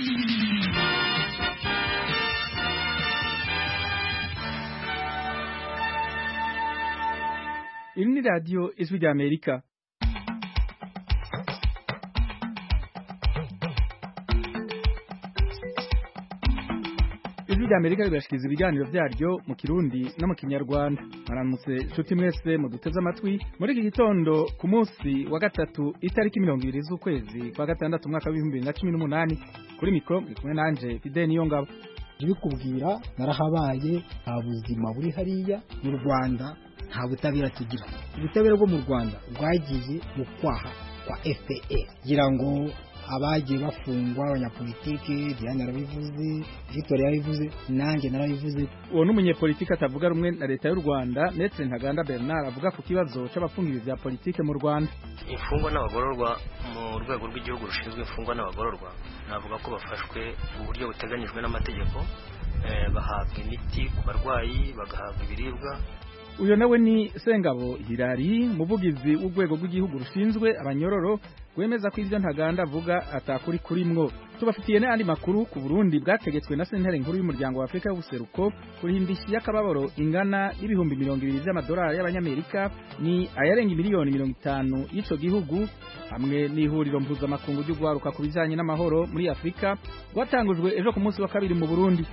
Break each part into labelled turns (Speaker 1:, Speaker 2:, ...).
Speaker 1: Ini radio Ijwi ry'Amerika. Ijwi ry'Amerika ribashikiriza ibiganiro vyaryo mu Kirundi no mu Kinyarwanda. Maramutse nshuti mwese muduteze amatwi muri iki gitondo ku munsi wa gatatu itariki 20 z'ukwezi kwa gatandatu mwaka wa 2018 kuri mikro kumwe nanje Fidel Niyongabo.
Speaker 2: Ibikubwira narahabaye nta buzima buri hariya mu Rwanda nta butabera tugira. Ubutabera bwo mu Rwanda bwagiye mu kwaha kwa FPR gira ngo abagiye bafungwa abanyapolitike Diane narabivuze Victoria yabivuze nanjye narabivuze.
Speaker 1: Uwo n'umunyepolitike atavuga rumwe na leta y'u Rwanda Maître Ntaganda Bernard avuga ku kibazo c'abafungiriza ya politike mu Rwanda.
Speaker 3: Imfungwa n'abagororwa mu rwego rw'igihugu rushinzwe imfungwa n'abagororwa navuga ko bafashwe mu buryo buteganyijwe n'amategeko, bahabwa imiti ku barwayi, bagahabwa ibiribwa.
Speaker 1: Uyo nawe ni Sengabo Hilari, muvugizi w'urwego rw'igihugu rushinzwe abanyororo, wemeza ko ivyo Ntaganda avuga atakuri kurimwo. Tubafitiye n'andi makuru ku Burundi bwategetswe na sentare nkuru y'umuryango wa Afrika y'ubuseruko kuri indishi y'akababaro ingana y'ibihumbi 200 by'amadolari y'abanyamerika, ni ayarenga miliyoni 50 y'ico gihugu, hamwe n'ihuriro mpuzamakungu ry'ugwaruka ku bijanye n'amahoro muri Afrika rwatangujwe ejo ku munsi wa kabiri mu Burundi.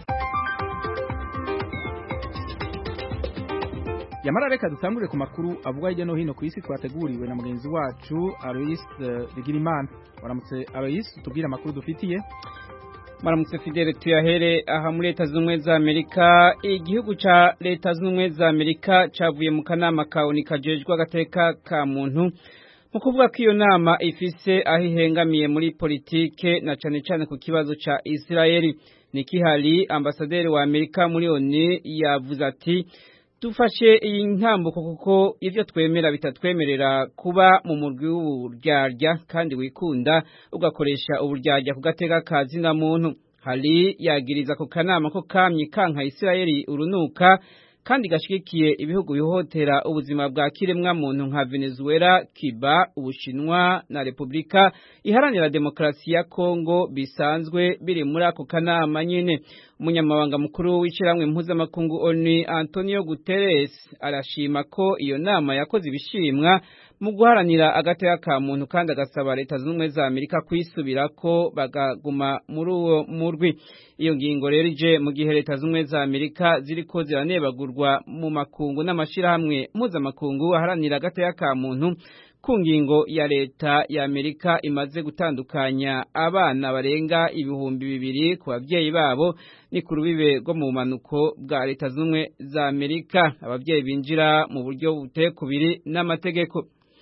Speaker 1: Yamara reka dutangure ku makuru avuga hirya no hino ku isi twateguriwe na mugenzi wacu Alois Bigirimana. Waramutse Alois, tubwire amakuru dufitiye.
Speaker 4: Maramutse Fidel, tuyahere aha muri Leta Zunze Ubumwe za Amerika. Igihugu ca Leta Zunze Ubumwe za Amerika cavuye mu kanama kaoni kajejwe agateka ka muntu mu kuvuga ko iyo nama ifise aho ihengamiye muri politike na cane cane ku kibazo ca Israeli. Nikki Haley, ambasaderi wa Amerika muri ONU, yavuze ati dufashe iyi ntambuko kuko ivyo twemera bitatwemerera kuba mu murwi w'uburyarya kandi wikunda ugakoresha uburyarya ku gateka kazi na muntu. Hari yagiriza ku kanama ko kamye kanka Israeli urunuka kandi gashigikiye ibihugu bihohotera ubuzima bwa kiremwa muntu nka Venezuela, Cuba, Ubushinwa na Republika Iharanira Demokarasi ya Kongo bisanzwe biri muri ako kanama nyene. Umunyamabanga mukuru w'ishiramwe mpuzamakungu ONU Antonio Guterres arashima ko iyo nama yakoze ibishimwa mu guharanira agateka ka muntu kandi agasaba Leta Zunze Ubumwe za Amerika kwisubirako bagaguma muri uwo murwi. Iyo ngingo rero ije mu gihe Leta Zunze Ubumwe za Amerika ziriko ziranebagurwa mu makungu n'amashirahamwe mpuzamakungu aharanira agateka ka muntu ku ngingo ya leta ya Amerika imaze gutandukanya abana barenga ibihumbi 200 ku bavyeyi babo ni ku rubibe rwo mu manuko bwa Leta Zunze Ubumwe za Amerika. Abavyeyi binjira mu buryo butekubiri n'amategeko.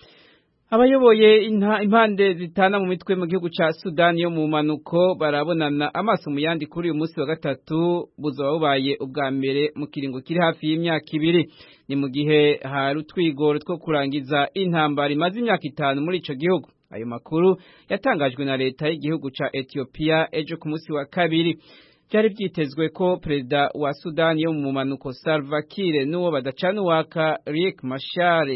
Speaker 4: Abayoboye impande zitana mu mitwe mu gihugu ca Sudan yo mu manuko barabonana amaso mu yandi kuri uyu munsi wa gatatu, buzoba bubaye ubwa mbere mu kiringo kiri hafi y'imyaka 2. Ni mu gihe hari utwigoro two kurangiza intambara imaze imyaka 5 muri ico gihugu. Ayo makuru yatangajwe na leta y'igihugu ca Ethiopia ejo ku munsi wa kabiri. Byari byitezwe ko perezida wa Sudan yo mu manuko Salva Kiir n'uwo badacana waka Riek Machar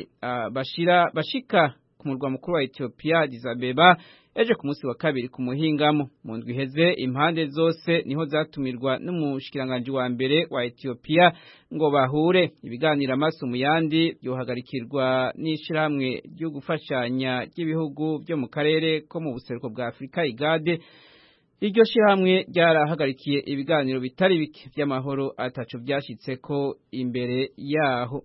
Speaker 4: bashika ku murwa mukuru wa Ethiopia Addis Abeba ejo ku munsi wa kabiri ku muhingamo. Mu ndwi iheze impande zose niho zatumirwa n'umushikiranganje wa mbere wa Ethiopia ngo bahure. Ibiganiro amaso mu yandi byohagarikirwa n'ishirahamwe ryo gufashanya ry'ibihugu byo mu karere ko mu buseruko bwa Afrika IGAD. Iryo shirahamwe ryarahagarikiye ibiganiro bitari bike by'amahoro ataco byashitseko imbere yaho.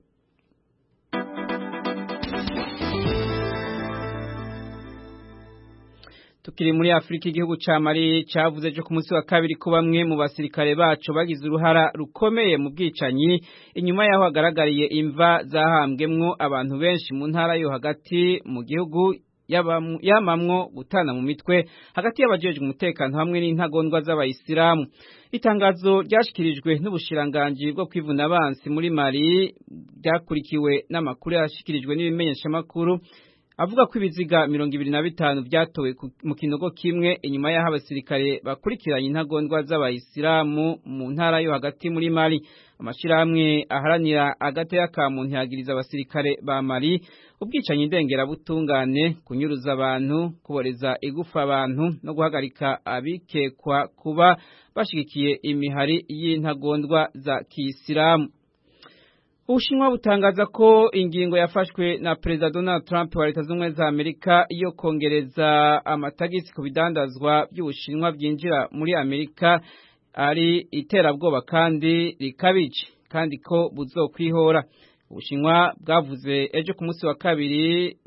Speaker 4: Tukiri muri Afrika, igihugu ca Mali cavuze ejo ku munsi wa kabiri ko bamwe mu basirikare bacu bagize uruhara rukomeye mu bwicanyi inyuma yaho hagaragariye imva zahambwemwo abantu benshi mu ntara yo hagati mu gihugu yamamwo gutana mu mitwe hagati y'abajejwe umutekano hamwe n'intagondwa z'abayisilamu. Itangazo ryashikirijwe n'ubushiranganji bwo kwivuna abansi muri Mali ryakurikiwe n'amakuru yashikirijwe n'ibimenyesha makuru avuga ko ibiziga 25 byatowe mu kinogo kimwe inyuma y'aho abasirikare bakurikiranye intagondwa z'abayisilamu mu ntara yo hagati muri Mali. Amashirahamwe aharanira agateka ka muntu yagiriza abasirikare ba Mali ubwicanyi ndengerabutungane, kunyuruza abantu, kuboreza igufa abantu no guhagarika abikekwa kuba bashigikiye imihari y'intagondwa za Kiyisilamu. Ubushinwa butangaza ko ingingo yafashwe na Perezida Donald Trump wa Leta Zunze za Amerika yo kongereza amatagisi ku bidandazwa by'Ubushinwa byinjira muri Amerika ari iterabwoba kandi rikabije, kandi ko buzokwihora. Ubushinwa bwavuze ejo ku munsi wa kabiri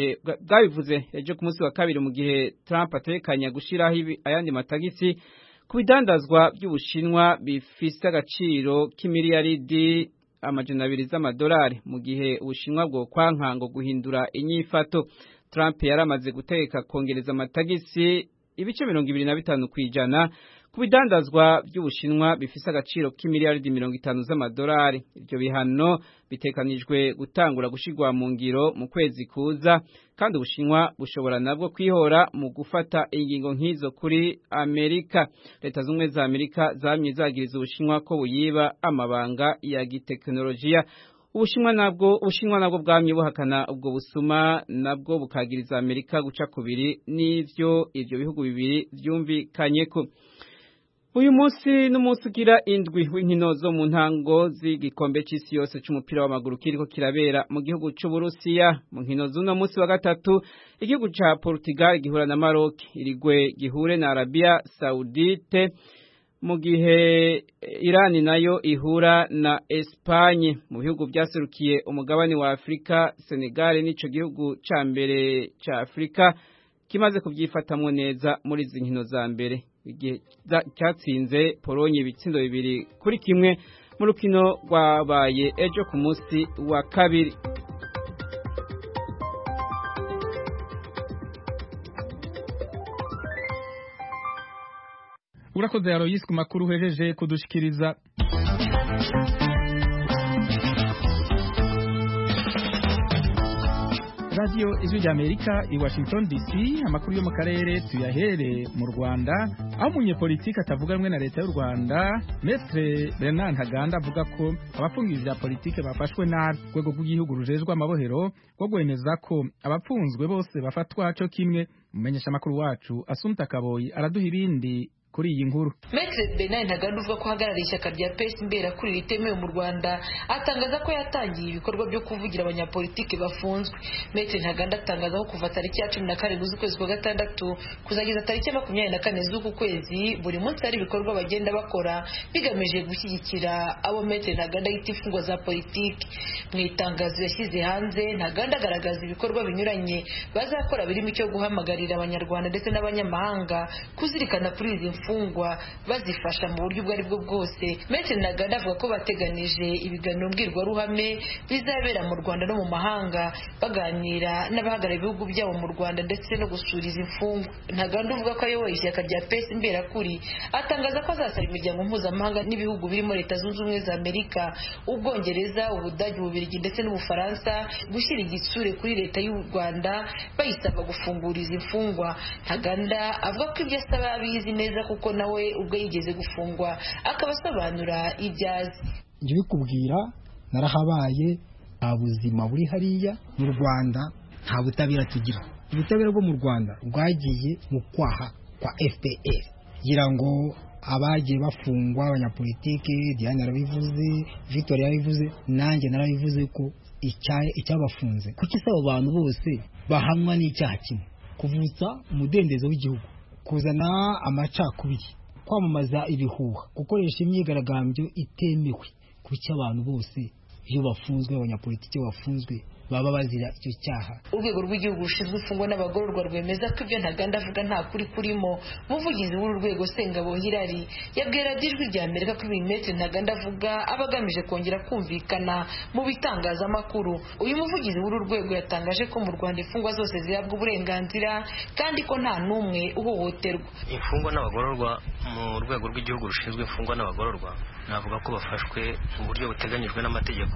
Speaker 4: mu gihe Trump atekanya gushiraho ayandi matagisi ku bidandazwa by'Ubushinwa bifise agaciro k'imiliyaridi $200 z'amadolari, mu gihe Ubushinwa bwo kwankango guhindura inyifato. Trump yaramaze gutegeka kongereza amatagisi ibice 25% kwijana ku bidandazwa by'Ubushinwa bifise agaciro k'imiliyaridi 50 z'amadolari. Ibyo bihano bitekanijwe gutangura gushigwa mu ngiro mu kwezi kuza, kandi Ubushinwa bushobora nabwo kwihora mu gufata ingingo nk'izo kuri Amerika. Leta Zunze za Amerika zamye zagiriza Ubushinwa ko buyiba amabanga ya giteknolojiya. Ubushinwa nabwo bwamye buhakana ubwo busuma, nabwo bukagiriza Amerika guca kubiri n'ivyo ivyo bihugu bibiri vyumvikanyeko. Uyu munsi n'umunsi ugira indwi w'inkino zo mu ntango z'igikombe c'isi yose c'umupira w'amaguru kiriko kirabera mu gihugu c'Uburusiya. Mu nkino z'uno munsi wa gatatu, igihugu ca Portugal gihura na Maroc, Irigwe gihure na Arabia Saudite, mu gihe Irani nayo ihura na Espagne. Mu bihugu byaserukiye umugabane wa Afrika, Senegal nico gihugu ca mbere ca Afrika kimaze kubyifatamwo neza muri izi nkino za mbere, igihe cyatsinze Polonye ibitsindo 2-1 mu rukino rwabaye ejo ku munsi wa kabiri.
Speaker 1: Urakoze Aloysi ku makuru uhejeje kudushikiriza. Radio Ijwi ry'Amerika i Washington DC, amakuru yo mu karere tuyahere mu Rwanda, aho umunyepolitiki atavuga rumwe na leta y'u Rwanda Maître Bernard Ntaganda avuga ko abafungije ya politike bafashwe nabi. Rwego rw'igihugu rujejwe amabohero rwo gwemeza ko abapfunzwe bose bafatwa cyo kimwe. Mumenyesha amakuru wacu Asumta Kaboyi araduha ibindi kuri iyi nkuru.
Speaker 5: Maître Bernard Ntaganda uvuga ko hagarariye ishyaka rya PS Imbera kuri ritemewe mu Rwanda, atangaza ko yatangiye ibikorwa byo kuvugira abanyapolitike bafunzwe. Maître Ntaganda atangaza ko kuva tariki ya 17 z'ukwezi kwa gatandatu kuzageza tariki ya 24 z'uku kwezi, buri munsi hari ibikorwa bagenda bakora bigamije gushyigikira abo Maître Ntaganda yita imfungwa za politiki. Mu itangazo yashyize hanze, Ntaganda agaragaza ibikorwa binyuranye bazakora birimo icyo guhamagarira abanyarwanda ndetse n'abanyamahanga kuzirikana kuri izi mfungwa bazifasha mu buryo ubwo ari bwo bwose. Maître Ntaganda avuga ko bateganije ibiganiro mbwirwaruhame bizabera mu Rwanda no mu mahanga, baganira n'abahagarariye ibihugu byabo mu Rwanda ndetse no gusura izi mfungwa. Ntaganda uvuga ko ayoboye ishyaka rya PS Imbera kuri atangaza ko azasaba imiryango mpuzamahanga n'ibihugu birimo Leta Zunze Ubumwe za Amerika, Ubwongereza, Ubudage, Ububiligi ndetse n'Ubufaransa gushyira igitsure kuri leta y'u Rwanda bayisaba gufungura izi mfungwa. Ntaganda avuga ko ibyo asaba abizi neza kuko nawe ubwo yigeze gufungwa akabasobanura ibyazi.
Speaker 2: Ngiye kubwira narahabaye, nta buzima buri hariya mu Rwanda, nta butabera tugira. Ubutabera bwo mu Rwanda bwagiye mu kwaha kwa FPR, kugira ngo abagiye bafungwa abanyapolitike, Diane yarabivuze, Victor yarabivuze, nanjye narabivuze ko icyabafunze kuki saba abantu bose bahamwa n'icyaha kimwe, kuvutsa umudendezo w'igihugu, kuzana amacakubiri, kwamamaza ibihuha, gukoresha imyigaragambyo itemewe. Kuki abantu bose iyo bafunzwe, abanyapolitike bafunzwe, baba bazira icyo cyaha?
Speaker 5: Urwego rw'igihugu rushinzwe imfungwa n'abagororwa rwemeza ko ibyo Ntaganda avuga nta kuri kurimo. Umuvugizi w'uru rwego Sengabo Hilary yabwira Ijwi ry'Amerika ko ibintu Maître Ntaganda avuga aba agamije kongera kumvikana mu bitangazamakuru. Uyu muvugizi w'uru rwego yatangaje ko mu Rwanda imfungwa zose zihabwa uburenganzira kandi ko nta n'umwe uhohoterwa.
Speaker 3: Imfungwa n'abagororwa mu rwego rw'igihugu rushinzwe imfungwa n'abagororwa navuga ko bafashwe mu buryo buteganyijwe n'amategeko,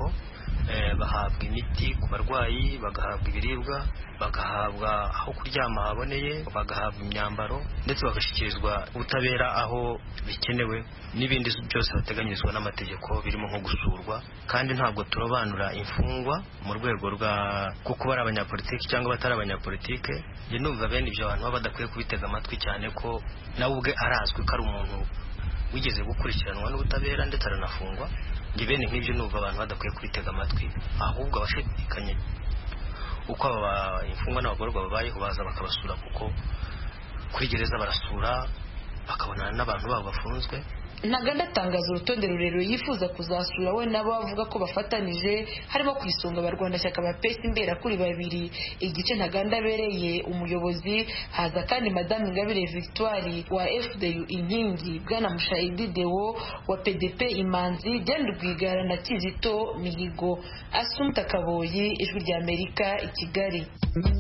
Speaker 3: bahabwa imiti ku barwayi, bagahabwa ibiribwa, bagahabwa aho kuryama haboneye, bagahabwa imyambaro, ndetse bagashyikirizwa ubutabera aho bikenewe, n'ibindi byose bateganyirizwa n'amategeko birimo nko gusurwa. Kandi ntabwo turobanura imfungwa mu rwego rwa kuko bari abanyapolitiki cyangwa batari abanyapolitike. Njye numva bene ibyo abantu baba badakwiye kubitega amatwi, cyane ko nawe ubwe arazwi ko ari umuntu wigeze gukurikiranwa n'ubutabera ndetse aranafungwa. Njye bene nk'ibyo numva abantu badakwiye kubitega amatwi, ahubwo abashidikanye uko aba imfungwa n'abagororwa babayeho baza bakabasura, kuko kuri gereza barasura bakabonana n'abantu babo bafunzwe.
Speaker 5: Ntaganda atangaza urutonde rurerure yifuza kuzasura we nabo bavuga ko bafatanije, harimo ku isonga abarwanashyaka ba PES Imberakuri babiri, igice Ntaganda abereye umuyobozi. Haza kandi Madame Ingabire Victoire wa FDU Inkingi, Bwana Mushayidi Deo wa PDP Imanzi, Diane Rwigara na Kizito Mihigo. Assumpta Kaboyi, Ijwi rya Amerika, i Kigali.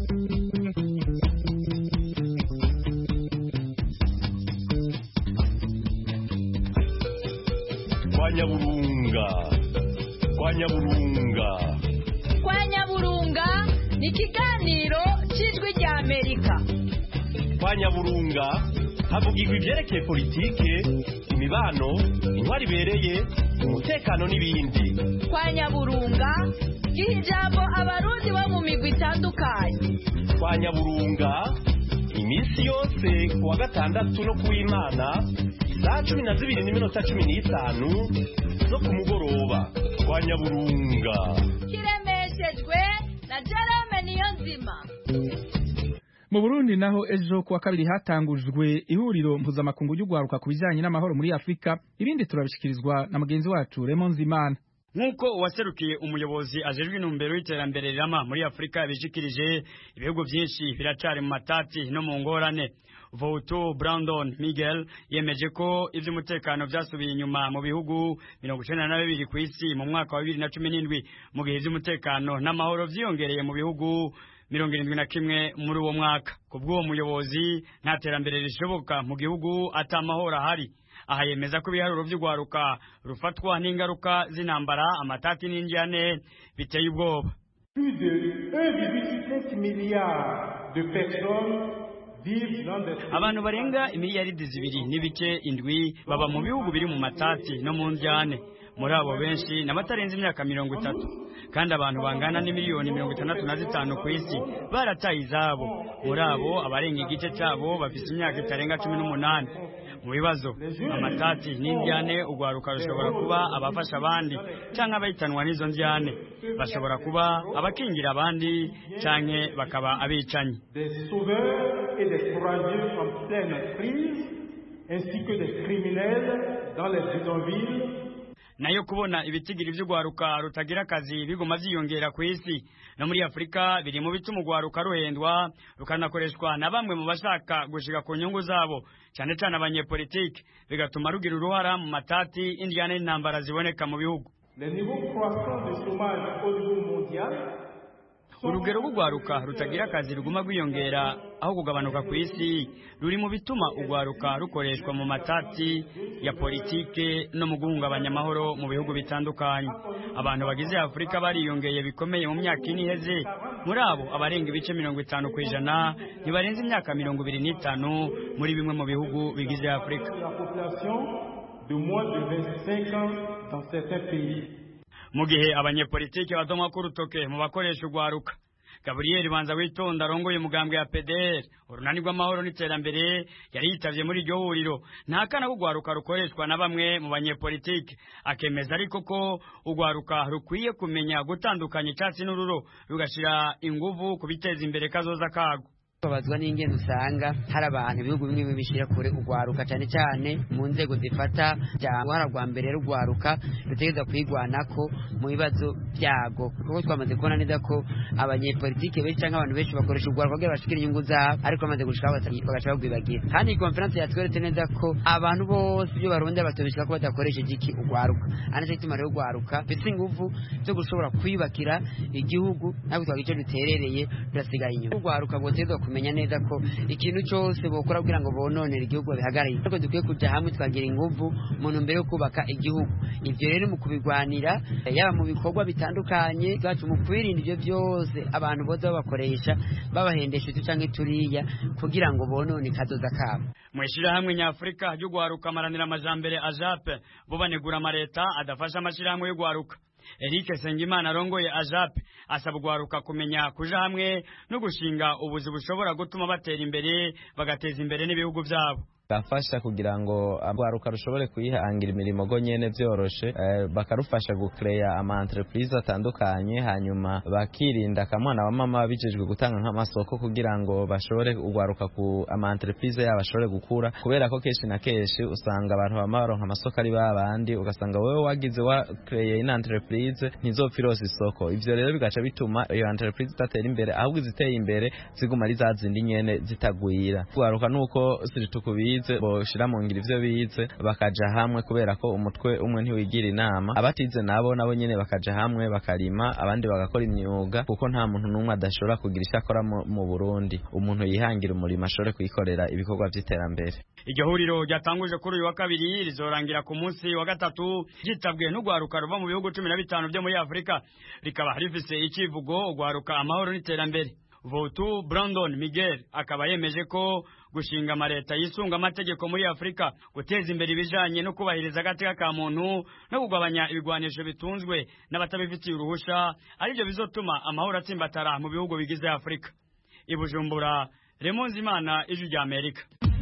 Speaker 6: Nyaburunga ni ikiganiro cy'Ijwi rya Amerika.
Speaker 7: Kwa Nyaburunga havugirwa ibyerekeye politike, imibano, intwari ibereye, umutekano n'ibindi.
Speaker 6: Kwa Nyaburunga giha ijambo abarundi bo mu migwi itandukanye.
Speaker 7: Kwa Nyaburunga iminsi yose kuwa gatandatu no kuw'Imana saa 12:15 zo ku mugoroba. Kwa Nyaburunga
Speaker 6: kiremeshejwe na Jerome Niyonzima.
Speaker 1: Mu Burundi naho ejo kuwa kabiri hatangujwe ihuriro mpuzamakungu y'ugwaruka ku bijyanye n'amahoro muri Afrika. Ibindi turabishikirizwa na mugenzi wacu Raymond Zimana.
Speaker 8: Nkuko uwaserukiye umuyobozi ajejwe intumbero y'iterambere rirama muri Afrika bishikirije, ibihugu byinshi biracari mu matati no mu ngorane. Vouto Brandon Miguel yemeje ko ivy'umutekano byasubiye inyuma mu bihugu 92 ku isi mu mwaka wa 2017, mu gihe ivy'umutekano n'amahoro vyiyongereye mu bihugu 71 muri uwo mwaka. Kubw'uwo muyobozi nta terambere rishoboka mu gihugu atamahoro ahari. Aha yemeza ko ibiharuro vy'ugwaruka rufatwa n'ingaruka z'intambara, amatati n'injyane biteye ubwoba.
Speaker 9: Plus de 1,5 milliard de personnes vivent dans des...
Speaker 8: Abantu barenga imiliyaridi 2.7 baba mu bihugu biri mu matati no mu njyane. Muri abo benshi n'abatarenze imyaka 30, kandi abantu bangana n'imiliyoni 65 ku isi barataye izabo. Muri abo abarenga igice cyabo bafite imyaka itarenga 18. Mu bibazo amatati n'injyane, ugwaruka rushobora kuba abafasha abandi canke abahitanwa n'izo njyane, bashobora kuba abakingira abandi canke bakaba abicanyi.
Speaker 9: Des sauveurs et des courageux en pleine crise, ainsi que des criminels dans les bidonvilles.
Speaker 8: Nayo kubona ibitigiri vy'ugwaruka rutagira akazi biguma vyiyongera ku isi no muri Afrika biri mu bituma ugwaruka ruhendwa rukanakoreshwa na bamwe mu bashaka gushika ku nyungu zabo, cyane cyane abanyepolitike, bigatuma rugira uruhara mu matati, injyane n'intambara ziboneka mu bihugu.
Speaker 9: Le niveau croissant de chômage au niveau mondial.
Speaker 8: Urugero rw'ugwaruka rutagira akazi ruguma gwiyongera aho kugabanuka ku isi ruri mu bituma ugwaruka rukoreshwa mu matati ya politike no mu guhungabanya amahoro mu bihugu bitandukanye. Abantu bagize Afrika bariyongeye bikomeye mu myaka ine iheze. Muri abo abarenga ibice 50% ntibarenze imyaka 25 muri bimwe mu bihugu bigize Afrika.
Speaker 9: De moins de 25 ans dans certains pays.
Speaker 8: Mu gihe abanyepolitike badomwa ku rutoke mu bakoresha ugwaruka. Gabriel Banza witonda arongoye umugambwe ya PDR urunani rw'amahoro n'iterambere yari yitavye muri iryo huriro. Ntakana kugwaruka rukoreshwa na bamwe mu banyepolitike, akemeza ariko ko ugwaruka rukwiye kumenya gutandukanya icyatsi n'ururo rugashira inguvu kubiteza imbere kazoza kago.
Speaker 10: Babazwa n'ingendo usanga hari abantu ibihugu bimwe bishira kure ugwaruka cyane cyane mu nzego zifata cyangwa mbere rugwaruka rutegeza kwigwanako mu bibazo byago, kuko twamaze kubona neza ko abanyepolitike benshi cyangwa abantu benshi bakoresha ugwaruka kugira bashikire inyungu zabo, ariko bamaze gushika bagaca bagwibagira. Kandi iyi conference yatweretse neza ko abantu bose ibyo baronda batobishika ko badakoresheje iki ugwaruka, anaje ituma rero ugwaruka bifite inguvu cyo gushobora kwibakira igihugu nabwo twagice duterereye turasigaye inyuma. Ugwaruka bwotegeza bakamenya neza ko ikintu cyose bokora kugira ngo bononere igihugu bihagarare, ariko dukwiye kuja hamwe twagira inguvu mu ntumbero yo kubaka igihugu. Ivyo rero mu kubigwanira yaba mu bikorwa bitandukanye bwacu, mu kwirinda ivyo byose abantu boza babakoresha babahendesha utu canke turiya kugira ngo bonone kazoza kabo.
Speaker 8: Mwishirahamwe nyafrika ryo gwaruka maranira amajambere AJAP bo banegura amareta adafasha amashirahamwe yo gwaruka. Eric Sengimana arongoye AJAP asaba gwaruka kumenya kuja hamwe no gushinga ubuzi bushobora gutuma batera imbere bagateza imbere n'ibihugu byabo.
Speaker 11: Bafasha kugira ngo abwaruka rushobore kuyihangira imirimo go nyene byoroshe, bakarufasha gucreya ama entreprise atandukanye, hanyuma bakirinda kamwana wa mama bijejwe gutanga nk'amasoko kugira ngo bashobore ugwaruka ku ama entreprise yabo bashobore gukura, kubera ko keshi na keshi usanga abantu bamaronka amasoko ari babandi, ugasanga wewe wagize wa creye ina entreprise ntizopfirose isoko. Ivyo rero bigaca bituma iyo entreprise itatera imbere, ahubwo ziteye imbere ziguma ari zazindi nyene zitagwira. Ugwaruka nuko siritukubi boshira mu ngiro ivyo bize bakaja hamwe, kubera ko umutwe umwe ntiwigira inama. Abatize nabo nyene bakaja hamwe bakarima, abandi bagakora imyuga, kuko nta muntu numwe adashobora kugira icyo akora mu Burundi. Umuntu yihangira umurimo ashobore kwikorera ibikorwa by'iterambere.
Speaker 8: Iryo huriro ryatanguje kuri uyu wa kabiri rizorangira ku munsi wa gatatu, ryitabwe n'ugwaruka ruva mu bihugu 15 byo muri Afrika, rikaba rifise ikivugo ugwaruka amahoro n'iterambere. Votu Brandon Miguel akaba yemeje ko gushinga amareta yisunga amategeko muri Afrika, guteza imbere ibijanye no kubahiriza agateka ka muntu no kugabanya ibigwanisho bitunzwe n'abatabifitiye uruhusha aribyo bizotuma amahoro atsimbatara mu bihugu bigize Afrika. Ibujumbura, Remonzi Imana, Ijwi rya Amerika.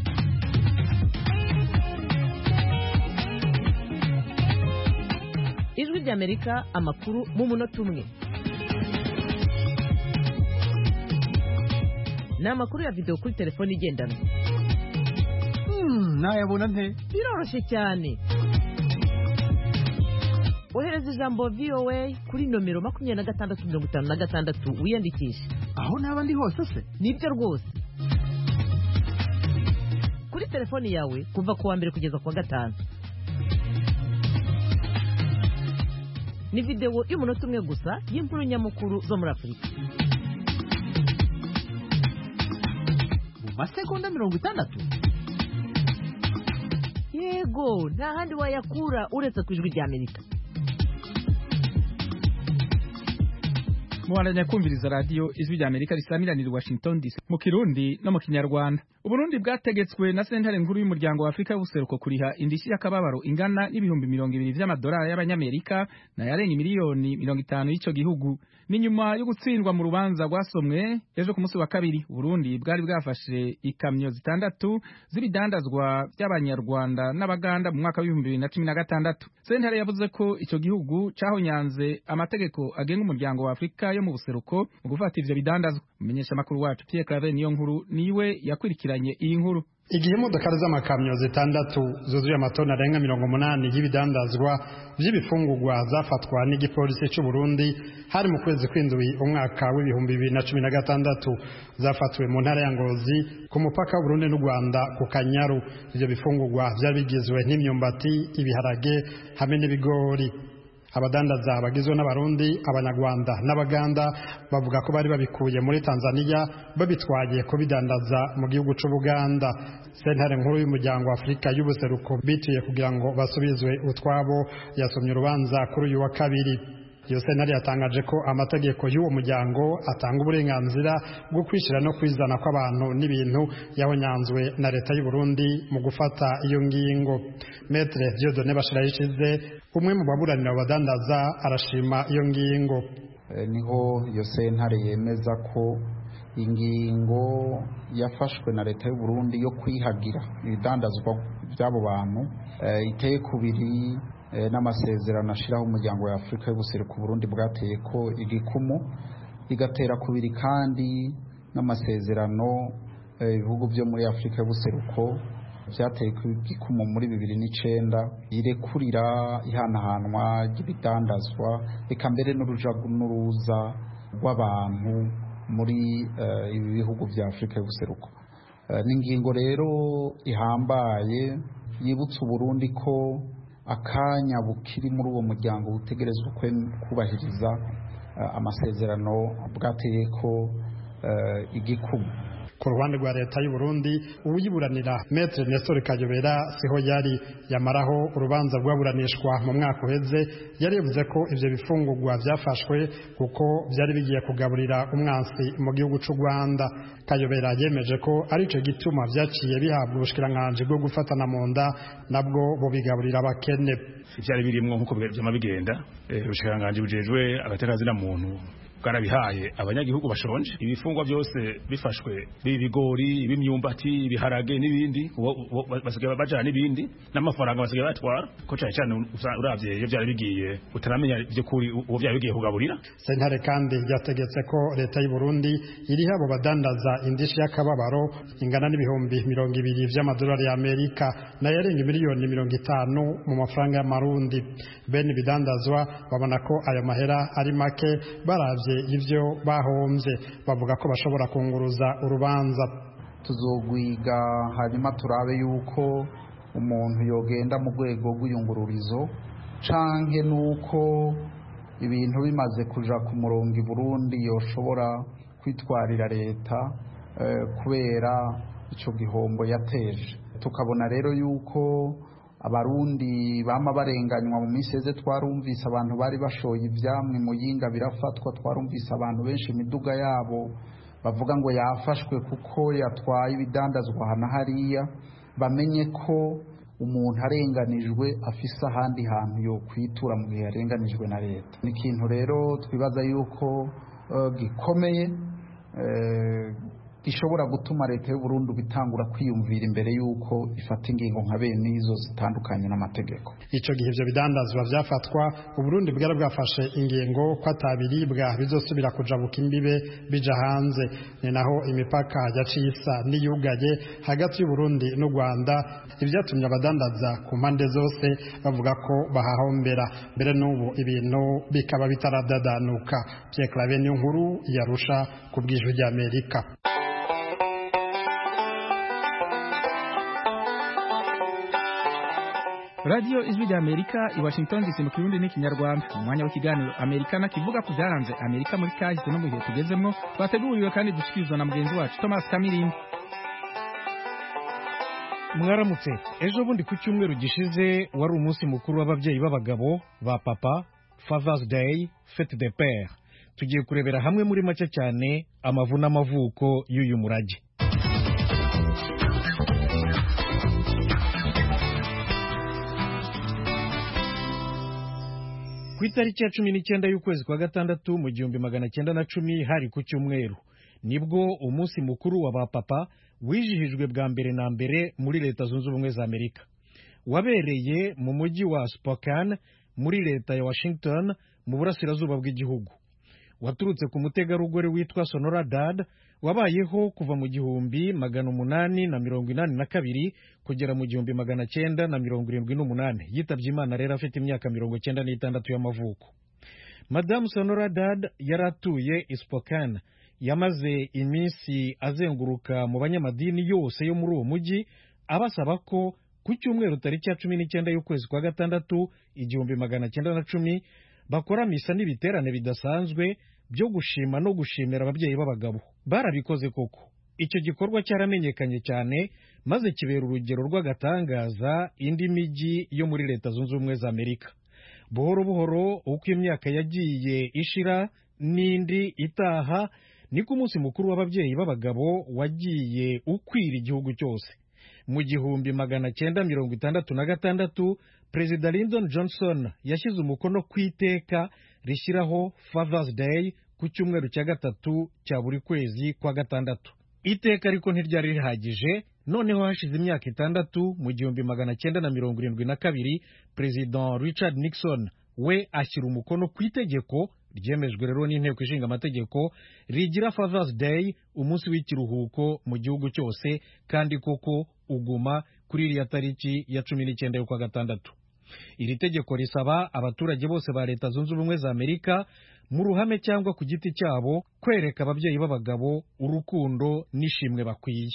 Speaker 12: Ijwi rya Amerika, amakuru mu munota umwe. Ni amakuru ya video kuri telefone igendanwa.
Speaker 13: Nayabona nte?
Speaker 12: Biroroshye cyane. Ohereza ijambo VOA kuri nomero 2656 wiyandikishe.
Speaker 13: Aho naba ndi hose se?
Speaker 12: Nibyo rwose. Kuri telefone yawe kuva ku wa mbere kugeza ku wa gatanu. Ni video y'umunota umwe gusa y'inkuru nyamukuru zo muri Afrika.
Speaker 13: Masegonda 60.
Speaker 12: Yego, nta handi wayakura uretse ku Ijwi rya Amerika.
Speaker 1: Muwandanya kumviriza radio Ijwi rya Amerika risamiranira Washington DC mu Kirundi no mu Kinyarwanda. Uburundi bwategetswe na sentare nkuru y'umuryango wa Afrika y'ubuseruko kuriha indishyi y'akababaro ingana n'ibihumbi 200 by'amadolari y'abanyamerika na yarenga miliyoni 50 y'ico gihugu. Ni nyuma yo gutsindwa mu rubanza rwasomwe ejo ku munsi wa kabiri. Uburundi bwari bwafashe ikamyo zitandatu z'ibidandazwa by'abanyarwanda n'abaganda mu mwaka wa 2016. Sentare yavuze ko ico gihugu cahonyanze amategeko agenga umuryango wa Afrika yo mu buseruko mu gufata ivyo bidandazwa. Umenyesha makuru wacu Pierre Claver niyo nkuru niwe yakurikiranye iyi nkuru.
Speaker 14: Igihe imodoka z'amakamyo zitandatu zuzuye amatoni arenga 80 y'ibidandazwa by'ibifungurwa zafatwa n'igipolisi cy'u Burundi hari mu kwezi kw'indwi umwaka w'ibihumbi 2016, zafatiwe mu ntara ya Ngozi ku mupaka w'Uburundi n'u Rwanda ku Kanyaru. Ibyo bifungurwa byari bigizwe n'imyumbati, ibiharage hamwe n'ibigori. Abadandaza bagizwe n'abarundi, abanyarwanda n'abaganda bavuga ko bari babikuye muri Tanzania babitwaye kubidandaza mu gihugu cy'u Buganda. Sentare nkuru y'umuryango wa Afrika y'ubuseruko bituye kugira ngo basubizwe utwabo yasomye urubanza kuri uyu wa kabiri. Iyo sentare yatangaje ko amategeko y'uwo muryango atanga uburenganzira bwo kwishira no kwizana kw'abantu n'ibintu yahonyanzwe na leta y'u Burundi mu gufata iyo ngingo. Maître Dieudonné Bashirayishize, umwe mu baburanira abadandaza, arashima iyo ngingo.
Speaker 15: Niho iyo sentare yemeza ko ingingo yafashwe na leta y'u Burundi yo kwihagira ibidandazwa by'abo bantu iteye kubiri n'amasezerano ashiraho umuryango wa Afrika y'ubuseruko Burundi bwateye ko igikumu, igatera kubiri kandi n'amasezerano ibihugu byo muri Afrika y'ubuseruko byateye igikumu muri 2009 irekurira ihanahanwa ry'ibidandazwa eka mbere n'uruja n'uruza rw'abantu muri ibi bihugu bya Afrika y'ubuseruko. N'ingingo rero ihambaye yibutsa Burundi ko akanya bukiri muri uwo muryango butegerezwa kubahiriza amasezerano bwateye ko igikumu.
Speaker 14: ku ruhande rwa leta y'u Burundi uyiburanira Maître Nestor Kayobera siho yari yamaraho urubanza rwaburanishwa mu mwaka uheze yari yavuze ko ivyo bifungurwa vyafashwe kuko byari bigiye kugaburira umwansi mu gihugu c'u Rwanda. Kayobera yemeje ko ari ico gituma vyaciye bihabwa ubushikiranganje bwo gufatana mu nda nabwo bo bigaburira abakene.
Speaker 16: Ivyari birimwo nkuko byama bigenda ubushikiranganje bujejwe agatekazi na muntu bwarabihaye abanyagihugu bashonje. Ibifungwa byose bifashwe bibigori, ibimyumbati, ibiharage n'ibindi basigaye bajana n'ibindi n'amafaranga basigaye batwara ko cyane uravye iyo byari bigiye utaramenya byo kuri uwo byari bigiye kugaburira.
Speaker 14: Sentare kandi yategetse ko leta y'u Burundi iri habo badandaza indishi y'akababaro ingana n'ibihumbi 200 vy'amadolari y'Amerika na yarenga miliyoni 50 mu mafaranga y'amarundi. Bene bidandazwa babona ko ayo mahera ari make baravye ivyo bahomvye, bavuga ko bashobora kunguruza urubanza.
Speaker 15: Tuzogwiga hanyuma turabe yuko umuntu yogenda mu rwego rw'iyungururizo canke nuko ibintu bimaze kuja ku murongo i Burundi yoshobora kwitwarira leta kubera ico gihombo yateje. Tukabona rero yuko abarundi bama barenganywa mu miseze. Twarumvise abantu bari bashoye ivyamwe mu yinga birafatwa, twarumvise abantu benshi imiduga yabo bavuga ngo yafashwe kuko yatwaye ibidandazwa hana hariya. Bamenye ko umuntu arenganijwe afise ahandi hantu yo kwitura mu gihe yarenganijwe na leta. Ni ikintu rero twibaza yuko gikomeye gishobora gutuma leta y'u Burundi bitangura kwiyumvira imbere yuko ifata ingingo nka bene izo zitandukanye n'amategeko.
Speaker 14: Ico gihe ivyo bidandazwa vyafatwa u Burundi bwari bwafashe ingingo ko atabiribwa bizosubira kujabuka imbibe bija hanze. Ni naho imipaka yaciye isa n'iyugaye hagati y'u Burundi n'u Rwanda, ivyatumye abadandaza ku mpande zose bavuga ko bahahombera. Mbere n'ubu ibintu bikaba bitaradadanuka. Pierre Claver Niyonkuru yarusha ku bw'ijwi ry'Amerika.
Speaker 1: Radio Ijwi rya Amerika i Washington DC mu Kirundi n'ikinyarwanda. Umwanya w'ikiganiro Amerikana kivuga ku byaranze Amerika muri kahise no mu gihe tugezemwo, twateguriwe kandi dushikirizwa na mugenzi wacu Thomas Kamirimbo.
Speaker 17: Mwaramutse. Ejo bundi ku cyumweru gishize wari umunsi mukuru w'ababyeyi b'abagabo ba papa, Father's Day, Fête des Pères. Tugiye kurebera hamwe muri make cyane amavu n'amavuko y'uyu murage. Ku itariki ya 19 y'ukwezi kwa gatandatu mu 1910 hari ku cyumweru nibwo umunsi mukuru wa bapapa wijihijwe bwa mbere na mbere muri Leta Zunze Ubumwe za Amerika. Wabereye mu mujyi wa Spokane muri leta ya Washington mu burasirazuba bw'igihugu. Waturutse ku mutegarugori witwa Sonora Dad wabayeho kuva mu 1882 kugera mu 1978. Yitabye Imana rero afite imyaka 96 y'amavuko. Madame Sonora Dad yaratuye Spokane, yamaze iminsi azenguruka mu banyamadini yose yo muri uwo mujyi abasaba ko ku cyumweru tariki ya 19 y'ukwezi kwa gatandatu 1910 bakora misa n'ibiterane bidasanzwe byo gushima no gushimira ababyeyi b'abagabo. Barabikoze koko. Icyo gikorwa cyaramenyekanye cyane maze kibera urugero rw'agatangaza indi mijyi yo muri Leta Zunze Ubumwe za Amerika. Buhoro buhoro uko imyaka yagiye ishira n'indi itaha niko umunsi mukuru w'ababyeyi b'abagabo wagiye ukwira igihugu cyose. Mu 1966 Perezida Lyndon Johnson yashyize umukono ku iteka rishyiraho Father's Day ku cyumweru cya gatatu cya buri kwezi kwa gatandatu. Iteka ariko ntiryari rihagije. Noneho hashize imyaka 6 mu 1972 Perezida Richard Nixon we ashyira umukono ku itegeko ryemejwe rero n'inteko ishinga amategeko rigira Father's Day umunsi w'ikiruhuko mu gihugu cyose, kandi koko uguma kuri iriya tariki ya 19 y'ukwa gatandatu. Iri tegeko risaba abaturage bose ba Leta Zunze Ubumwe za Amerika mu ruhame cyangwa ku giti cyabo kwereka ababyeyi b'abagabo urukundo n'ishimwe bakwiye.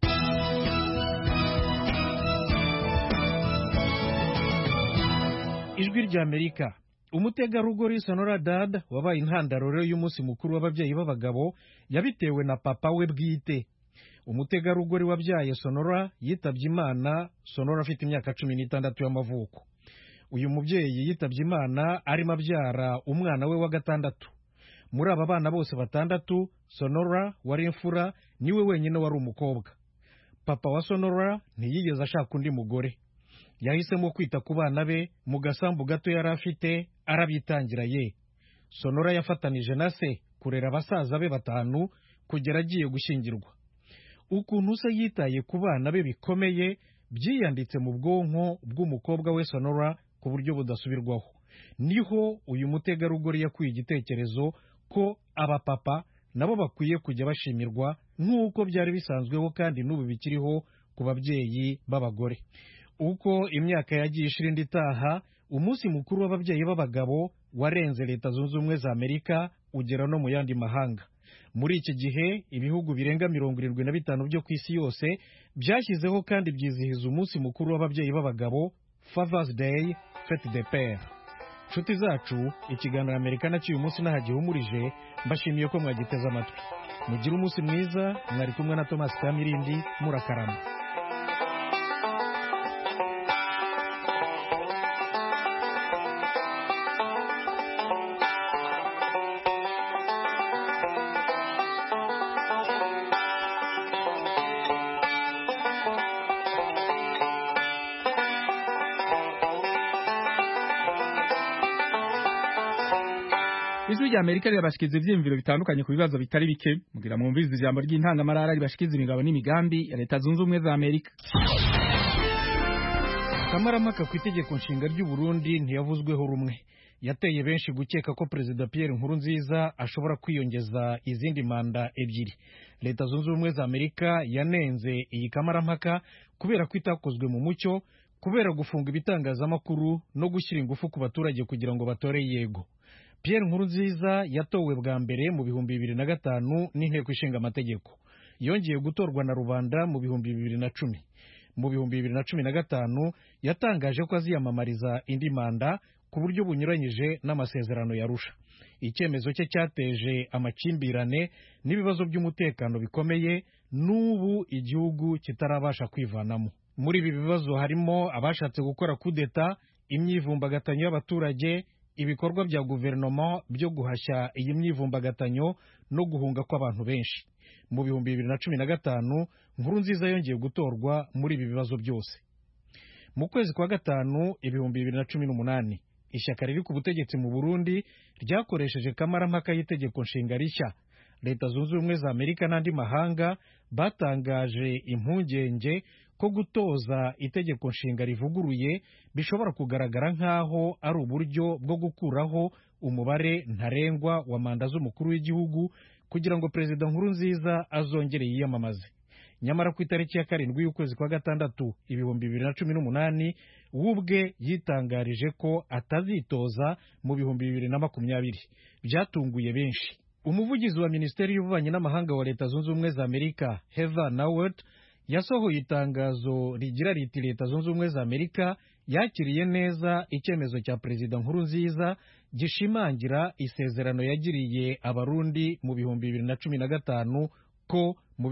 Speaker 17: Ijwi rya Amerika. Umutegarugori Sonora Dad wabaye intandaro y'umunsi mukuru w'ababyeyi b'abagabo yabitewe na papa we bwite. umutegarugori wabyaye Sonora yitabye Imana Sonora afite imyaka 16 y'amavuko. Uyu mubyeyi yitabye Imana arimo abyara umwana we wa gatandatu. Muri aba bana bose batandatu Sonora wari imfura niwe wenyine wari umukobwa. Papa wa Sonora ntiyigeze ashaka undi mugore. Yahisemo kwita ku bana be mu gasambu gato yari afite arabitangira ye. Sonora yafatanije na se kurera abasaza be batanu kugera agiye gushyingirwa. Ukuntu se yitaye ku bana be bikomeye byiyanditse mu bwonko bw'umukobwa we Sonora ku buryo budasubirwaho. Niho uyu mutegarugori yakuye igitekerezo ko abapapa nabo bakwiye kujya bashimirwa nk'uko byari bisanzweho kandi n'ubu bikiriho ku babyeyi b'abagore. Uko imyaka yagiye ishirindi itaha, umunsi mukuru w'ababyeyi b'abagabo warenze Leta Zunze Ubumwe za Amerika ugera no mu yandi mahanga. Muri iki gihe ibihugu birenga 75 byo ku isi yose byashyizeho kandi byizihiza umunsi mukuru w'ababyeyi b'abagabo, Father's Day, Fête des Pères. Nshuti zacu, ikiganiro Amerikana cy'uyu munsi nahagihumurije, mbashimiye ko mwagiteze amatwi. Mugire umunsi mwiza, mwari kumwe na Thomas Kamirindi, murakarama.
Speaker 1: Ijwi rya Amerika rirabashikiza ivyiyumviro bitandukanye ku bibazo bitari bike. Mugira mwumvirize ijambo ry'intangamarara ribashikiza imigabo n'imigambi ya Leta Zunze Ubumwe za Amerika.
Speaker 17: Kamarampaka ku itegeko nshinga ry'u Burundi ntiyavuzweho rumwe. Yateye benshi gukeka ko Perezida Pierre Nkurunziza ashobora kwiyongeza izindi manda ebyiri. Leta Zunze Ubumwe za Amerika yanenze iyi kamarampaka kubera ko itakozwe mu mucyo, kubera gufunga ibitangazamakuru no gushyira ingufu ku baturage kugira ngo batore yego. Pierre Nkurunziza yatowe bwa mbere mu 2005 n'inteko ishinga amategeko. Yongeye gutorwa na rubanda mu 2010. Mu 2015 yatangaje ko aziyamamariza indi manda ku buryo bunyuranyije n'amasezerano yarusha. Icyemezo cye cyateje amakimbirane n'ibibazo by'umutekano bikomeye, n'ubu igihugu kitarabasha kwivanamo. Muri ibi bibazo harimo abashatse gukora kudeta, imyivumbagatanyo y'abaturage, ibikorwa bya guverinoma byo guhashya iyi myivumbagatanyo no guhunga kw'abantu benshi. Mu 2015 Nkurunziza yongeye gutorwa muri ibi bibazo byose. Mu kwezi kwa gatanu 2018 ishyaka riri ku butegetsi mu Burundi ryakoresheje kamarampaka y'itegeko nshinga rishya. Leta Zunze Ubumwe za Amerika n'andi mahanga batangaje impungenge ko gutoza itegeko nshinga rivuguruye bishobora kugaragara nk'aho ari uburyo bwo gukuraho umubare ntarengwa wa manda z'umukuru w'igihugu kugira ngo Perezida Nkurunziza azongere yiyamamaze. Nyamara ku itariki ya 7 y'ukwezi kwa gatandatu 2018 ubwe yitangarije ko atazitoza mu 2020. Byatunguye benshi. Umuvugizi wa Minisiteri y'Ububanyi n'Amahanga wa Leta Zunze Ubumwe za Amerika, Heather Nauert, yasohoye itangazo rigira riti Leta Zunze Ubumwe za Amerika yakiriye neza icyemezo cya Perezida Nkurunziza gishimangira isezerano yagiriye abarundi mu 2015 ko mu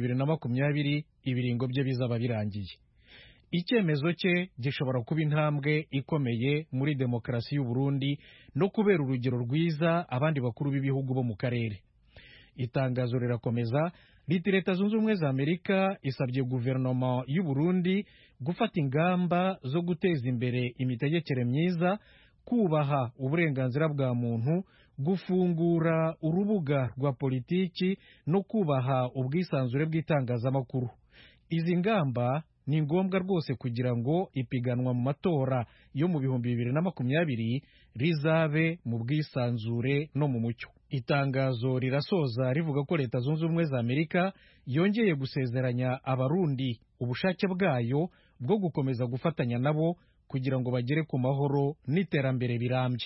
Speaker 17: 2020 ibiringo bye bizaba birangiye. Icyemezo cye gishobora kuba intambwe ikomeye muri demokarasi y'u Burundi no kubera urugero rwiza abandi bakuru b'ibihugu bo mu karere. Itangazo rirakomeza riti Leta Zunze Ubumwe za Amerika isabye guverinoma y'u Burundi gufata ingamba zo guteza imbere imitegekere myiza, kubaha uburenganzira bwa muntu, gufungura urubuga rwa politiki no kubaha ubwisanzure bw'itangazamakuru. Izi ngamba ni ngombwa rwose kugira ngo ipiganwa mu matora yo mu 2020 rizabe mu bwisanzure no mu mucyo. Itangazo rirasoza rivuga ko Leta Zunze Ubumwe za Amerika yongeye gusezeranya abarundi ubushake bwayo bwo gukomeza gufatanya nabo kugira ngo bagere ku mahoro n'iterambere birambye.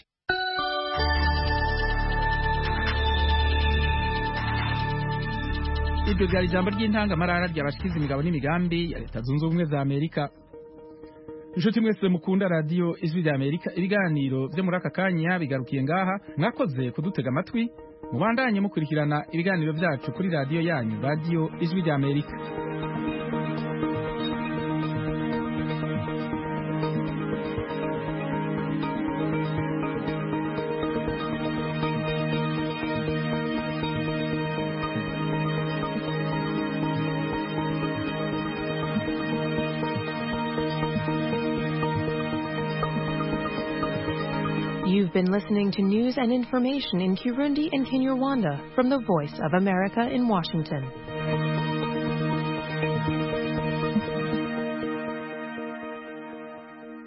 Speaker 1: Ibyo byari ijambo ry'intangamarara ry'abashikiza imigabo n'imigambi ya Leta Zunze Ubumwe za Amerika. Inshuti mwese mukunda radio Ijwi rya Amerika, ibiganiro byo muri aka kanya bigarukiye ngaha. Mwakoze kudutega amatwi, mubandanye mukurikirana ibiganiro byacu kuri radiyo yanyu, radiyo Ijwi ry'Amerika.
Speaker 18: You've been listening to news and information in Kirundi and Kinyarwanda from the Voice of America in Washington.